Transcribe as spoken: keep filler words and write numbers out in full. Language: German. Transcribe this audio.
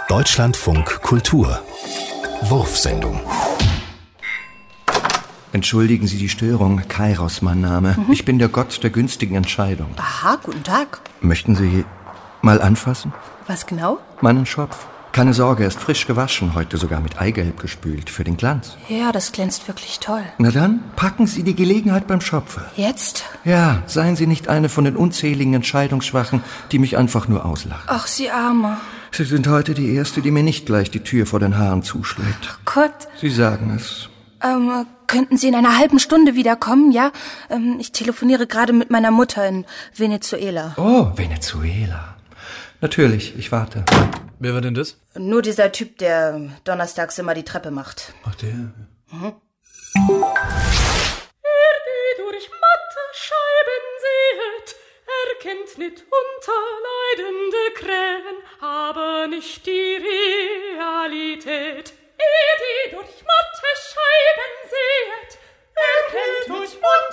Deutschlandfunk Kultur. Wurfsendung. Entschuldigen Sie die Störung, Kairos mein Name. Mhm. Ich bin der Gott der günstigen Entscheidung. Aha, guten Tag. Möchten Sie mal anfassen? Was genau? Meinen Schopf. Keine Sorge, er ist frisch gewaschen, heute sogar mit Eigelb gespült, für den Glanz. Ja, das glänzt wirklich toll. Na dann, packen Sie die Gelegenheit beim Schopfe. Jetzt? Ja, seien Sie nicht eine von den unzähligen Entscheidungsschwachen, die mich einfach nur auslachen. Ach, Sie Armer. Sie sind heute die Erste, die mir nicht gleich die Tür vor den Haaren zuschlägt. Oh Gott. Sie sagen es. Ähm, könnten Sie in einer halben Stunde wiederkommen, ja? Ähm, ich telefoniere gerade mit meiner Mutter in Venezuela. Oh, Venezuela. Natürlich, ich warte. Wer war denn das? Nur dieser Typ, der donnerstags immer die Treppe macht. Ach, der. Mhm. Er, die durch matte Scheiben sehet, erkennt nicht unterleidende Krähen, aber nicht die Realität. Er, die durch matte Scheiben sehet, erkennt nicht unterleidende